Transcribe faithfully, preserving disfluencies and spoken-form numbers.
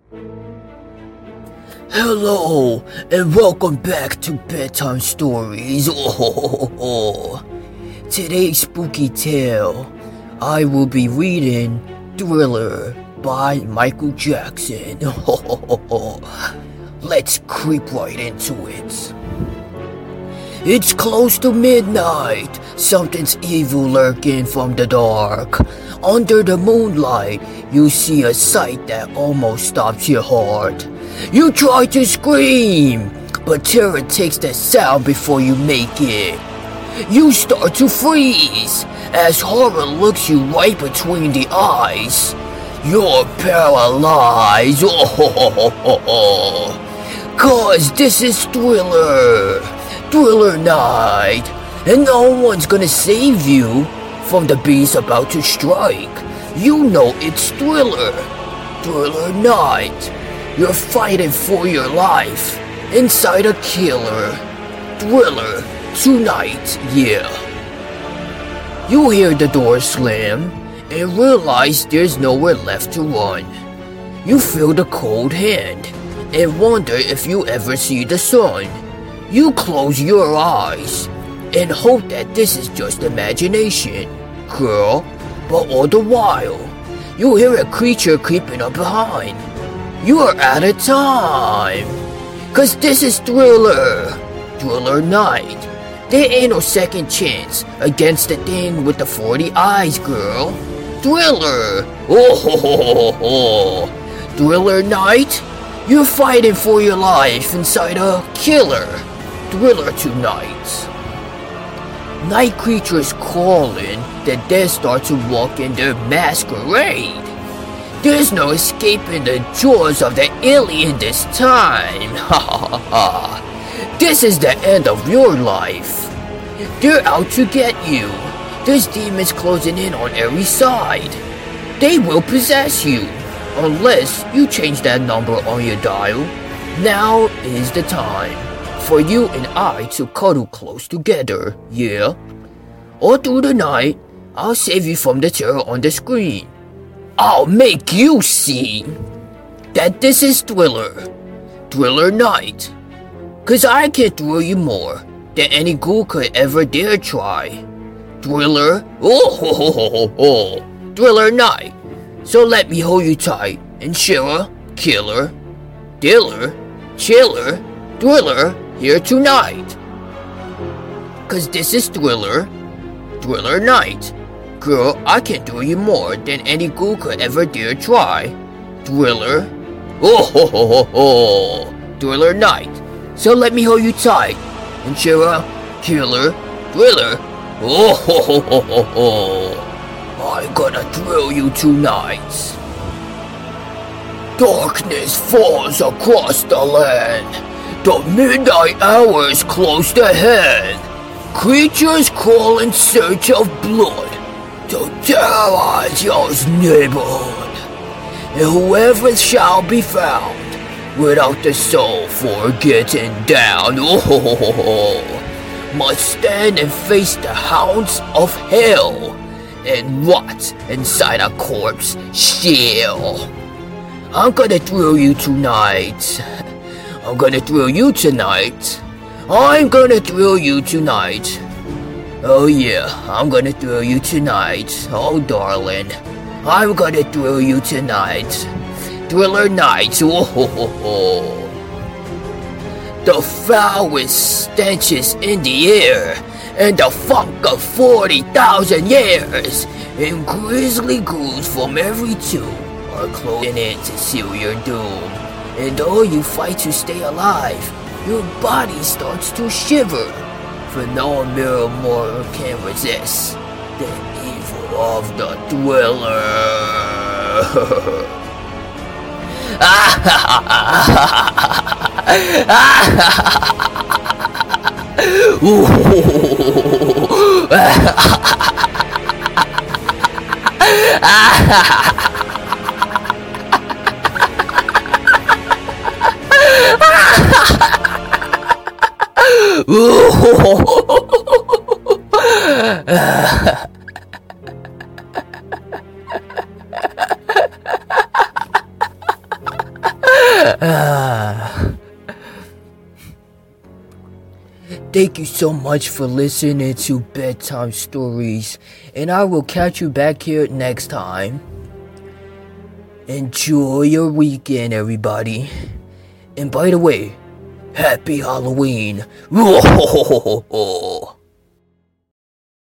Hello, and welcome back to Bedtime Stories. Oh, today's spooky tale, I will be reading Thriller by Michael Jackson. Let's creep right into it. It's close to midnight. Something's evil lurking from the dark. Under the moonlight, you see a sight that almost stops your heart. You try to scream, but terror takes the sound before you make it. You start to freeze as horror looks you right between the eyes. You're paralyzed. Cause this is Thriller. Thriller night. And no one's gonna save you from the beast about to strike. You know it's Thriller. Thriller night. You're fighting for your life inside a killer. Thriller tonight, yeah. You hear the door slam and realize there's nowhere left to run. You feel the cold hand and wonder if you ever see the sun. You close your eyes and hope that this is just imagination, girl, but all the while, you hear a creature creeping up behind. You are out of time, cause this is Thriller, Thriller night. There ain't no second chance against the thing with the forty eyes, girl. Thriller, oh ho ho ho ho. Thriller night, you're fighting for your life inside a killer. Thriller tonight. Night creatures crawling, the dead start to walk in their masquerade. There's no escaping the jaws of the alien this time. Ha ha ha. This is the end of your life. They're out to get you. There's demons closing in on every side. They will possess you, unless you change that number on your dial. Now is the time for you and I to cuddle close together, yeah? All through the night, I'll save you from the terror on the screen. I'll make you see that this is Thriller, Thriller night. Cause I can thrill you more than any ghoul could ever dare try. Thriller, oh ho ho ho ho ho, Thriller night. So let me hold you tight and shiver, killer, dealer, chiller, Thriller here tonight. Cause this is Thriller, Thriller night. Girl, I can thrill you more than any ghoul could ever dare try. Thriller, oh ho ho ho ho, Thriller night. So let me hold you tight and shiver, killer, Thriller, oh ho ho ho ho ho. I'm gonna thrill you tonight. Darkness falls across the land. The midnight hours close ahead. Creatures crawl in search of blood to terrorize your neighborhood. And whoever shall be found without the soul for getting down, oh, must stand and face the hounds of hell and rot inside a corpse shell. I'm gonna thrill you tonight. I'm gonna thrill you tonight. I'm gonna thrill you tonight. Oh yeah, I'm gonna thrill you tonight. Oh darling, I'm gonna thrill you tonight. Thriller night, oh ho ho ho. The foulest stenches in the air, and the funk of forty thousand years, and grisly ghouls from every tomb are closing in to seal your doom. And though you fight to stay alive, your body starts to shiver, for no mere mortal can resist the evil of the Thriller. Thank you so much for listening to Bedtime Stories, and I will catch you back here next time. Enjoy your weekend, everybody. And by the way, happy Halloween.